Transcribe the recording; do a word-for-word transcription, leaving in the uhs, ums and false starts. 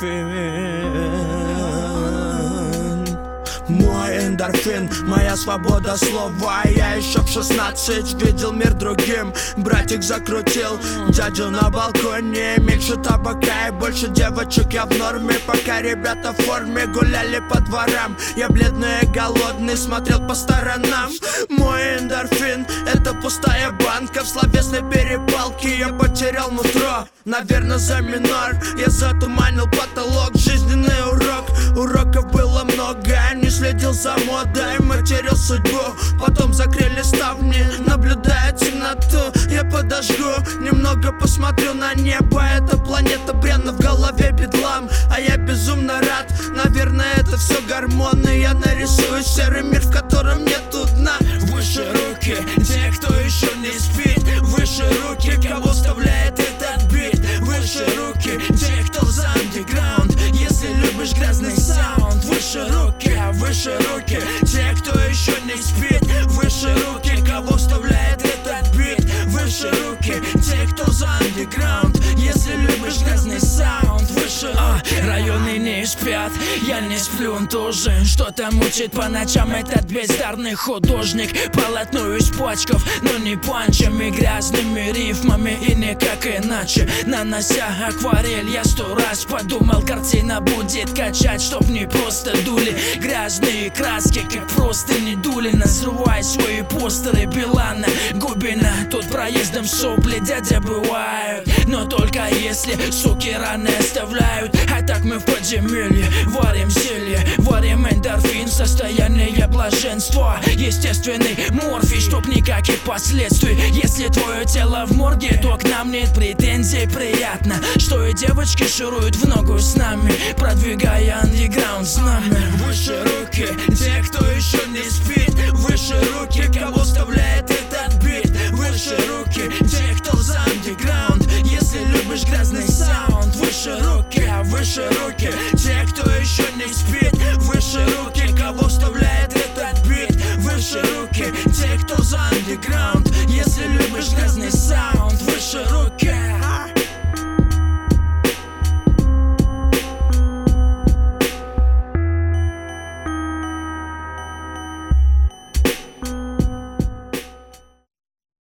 Мой эндорфин, моя свобода слова. Я еще в шестнадцать видел мир другим. Братик закрутил дядю на балконе. Меньше табака и больше девочек, я в норме. Пока ребята в форме гуляли по дворам, я бледный и голодный смотрел по сторонам. Мой эндорфин — это пустая банка. В словесной перепалке я потерял нутро. Наверное, за минор я затуманил потолок. Жизненный урок, уроков было много. Не следил за модой, материл судьбу. Потом закрыли ставни, наблюдая темноту. Я подожгу, немного посмотрю на небо. Эта планета бренна, в голове бедлам, а я безумно рад. Наверное, это все гормоны. Я нарисую серый мир, в котором нету дна. Выше руки, те, кто еще не спит. Выше руки, кого вставляет этот бит. Выше руки, те, кто за андеграунд. Если любишь грязный саунд. Выше руки, выше руки, те, кто еще не спит. Выше руки, кого вставляет этот бит. Выше руки, те, кто за андеграунд. Если любишь грязный саунд. Выше а, районы не спят, я не сплю тоже. Что-то мучит по ночам этот бездарный художник. Полотно из пачков, но не панчами, грязными рифмами и никак иначе. Нанося акварель, я сто раз подумал, картина будет качать, чтоб не просто дули грязные краски, как просто не дули. Назрывай свои постеры Билана, Губина. Тут проездом сопли дядя бывают, но только если суки раны оставляют. А так мы в подземелье варим зелье, варим эндорфин, состояние блаженства. Естественный морфий, чтоб никаких последствий. Если твое тело в морге, то к нам нет претензий. Приятно, что и девочки шируют в ногу с нами, продвигая андеграунд знамя. Выше руки, те, кто еще не спит. Выше руки, кого вставляет этот бит. Выше руки, те, кто за андеграунд. Если любишь грязный саунд. Выше руки, выше руки, те, кто еще не спит. Выше руки.